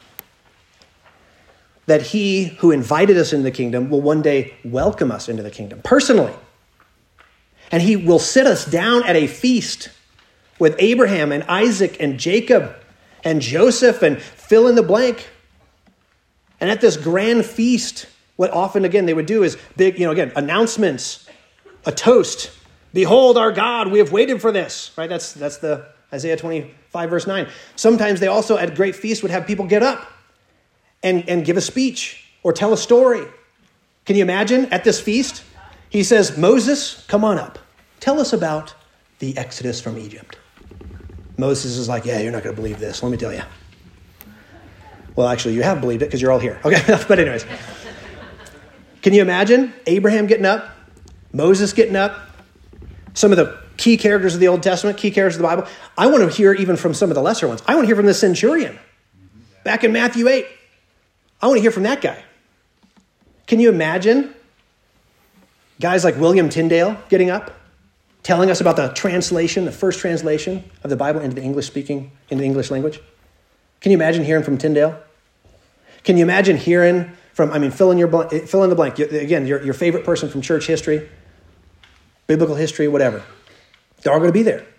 That he who invited us into the kingdom will one day welcome us into the kingdom personally. And he will sit us down at a feast with Abraham and Isaac and Jacob and Joseph and fill in the blank. And at this grand feast, what often, again, they would do is big, announcements, a toast. Behold our God, we have waited for this, right? That's the Isaiah 25, verse 9. Sometimes they also, at great feasts, would have people get up and give a speech or tell a story. Can you imagine at this feast? He says, Moses, come on up. Tell us about the Exodus from Egypt. Moses is like, yeah, you're not going to believe this. Let me tell you. Well, actually, you have believed it because you're all here. Okay, but anyways. Can you imagine Abraham getting up, Moses getting up, some of the key characters of the Old Testament, key characters of the Bible? I want to hear even from some of the lesser ones. I want to hear from the centurion back in Matthew 8. I want to hear from that guy. Can you imagine guys like William Tyndale getting up, telling us about the translation, the first translation of the Bible into the English language? Can you imagine hearing from Tyndale? Can you imagine hearing from, fill in the blank. Again, your favorite person from church history, biblical history, whatever. They're all going to be there.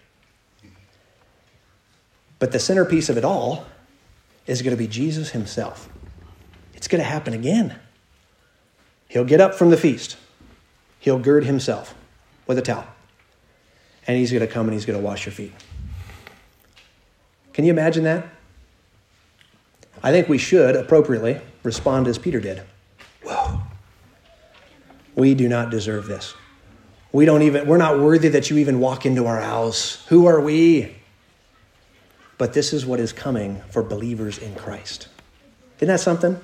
But the centerpiece of it all is going to be Jesus himself. It's going to happen again. He'll get up from the feast. He'll gird himself with a towel. And he's going to come and he's going to wash your feet. Can you imagine that? I think we should appropriately respond as Peter did. Whoa. We do not deserve this. We're not worthy that you even walk into our house. Who are we? But this is what is coming for believers in Christ. Isn't that something?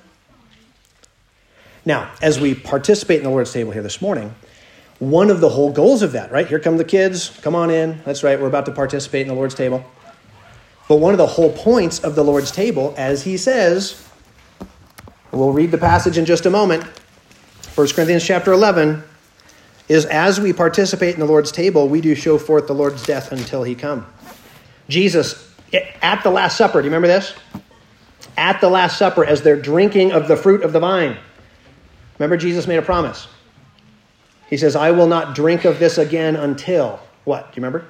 Now, as we participate in the Lord's table here this morning, one of the whole goals of that, right? Here come the kids. Come on in. That's right. We're about to participate in the Lord's table. But one of the whole points of the Lord's table, as he says, we'll read the passage in just a moment, 1 Corinthians chapter 11, is as we participate in the Lord's table, we do show forth the Lord's death until he come. Jesus, at the Last Supper, do you remember this? At the Last Supper, as they're drinking of the fruit of the vine, remember Jesus made a promise. He says, I will not drink of this again until, what? Do you remember?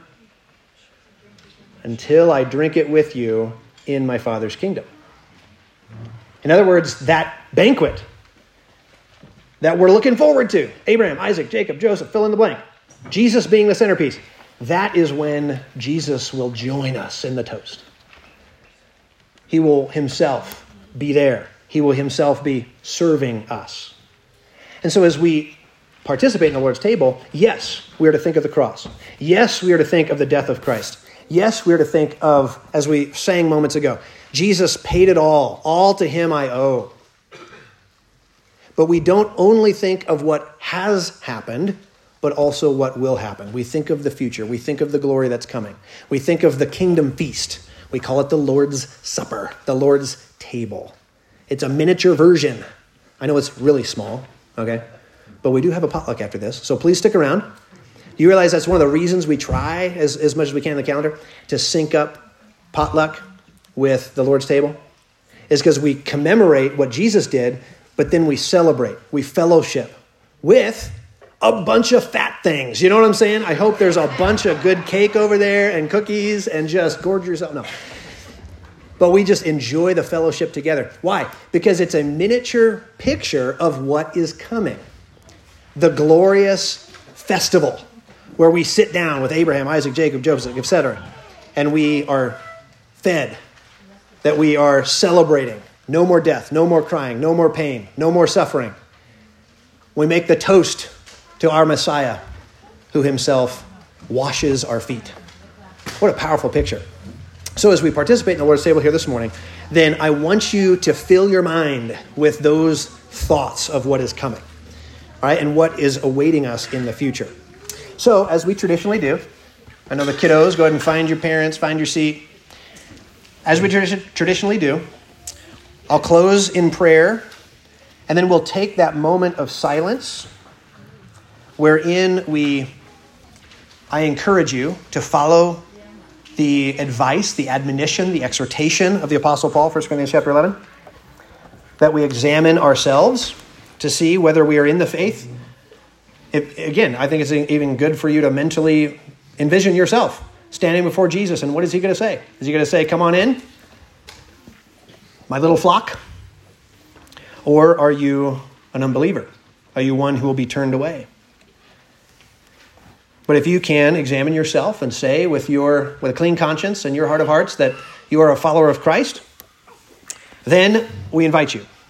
Until I drink it with you in my Father's kingdom. In other words, that banquet that we're looking forward to, Abraham, Isaac, Jacob, Joseph, fill in the blank, Jesus being the centerpiece, that is when Jesus will join us in the toast. He will himself be there. He will himself be serving us. And so as we participate in the Lord's table, yes, we are to think of the cross. Yes, we are to think of the death of Christ. Yes, we are to think of, as we sang moments ago, Jesus paid it all. All to him I owe. But we don't only think of what has happened, but also what will happen. We think of the future. We think of the glory that's coming. We think of the kingdom feast. We call it the Lord's Supper, the Lord's table. It's a miniature version. I know it's really small, okay? But we do have a potluck after this, so please stick around. Do you realize that's one of the reasons we try as much as we can in the calendar to sync up potluck with the Lord's table? Is because we commemorate what Jesus did, but then we celebrate, we fellowship with a bunch of fat things. You know what I'm saying? I hope there's a bunch of good cake over there and cookies and just gorge yourself. No. But we just enjoy the fellowship together. Why? Because it's a miniature picture of what is coming. The glorious festival where we sit down with Abraham, Isaac, Jacob, Joseph, etc. And we are fed, that we are celebrating. No more death, no more crying, no more pain, no more suffering. We make the toast to our Messiah, who himself washes our feet. What a powerful picture. So as we participate in the Lord's table here this morning, then I want you to fill your mind with those thoughts of what is coming, all right, and what is awaiting us in the future. So, as we traditionally do, I know the kiddos, go ahead and find your parents, find your seat. As we traditionally do, I'll close in prayer, and then we'll take that moment of silence wherein I encourage you to follow the advice, the admonition, the exhortation of the Apostle Paul, 1 Corinthians chapter 11, that we examine ourselves to see whether we are in the faith. Again, I think it's even good for you to mentally envision yourself standing before Jesus. And what is he going to say? Is he going to say, come on in, my little flock? Or are you an unbeliever? Are you one who will be turned away? But if you can examine yourself and say with a clean conscience and your heart of hearts that you are a follower of Christ, then we invite you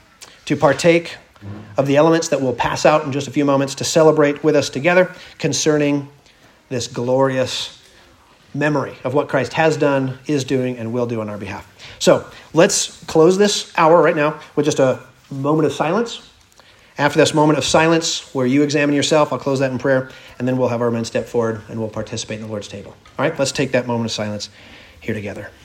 to partake of the elements that we'll pass out in just a few moments to celebrate with us together concerning this glorious memory of what Christ has done, is doing, and will do on our behalf. So let's close this hour right now with just a moment of silence. After this moment of silence where you examine yourself, I'll close that in prayer, and then we'll have our men step forward and we'll participate in the Lord's table. All right, let's take that moment of silence here together.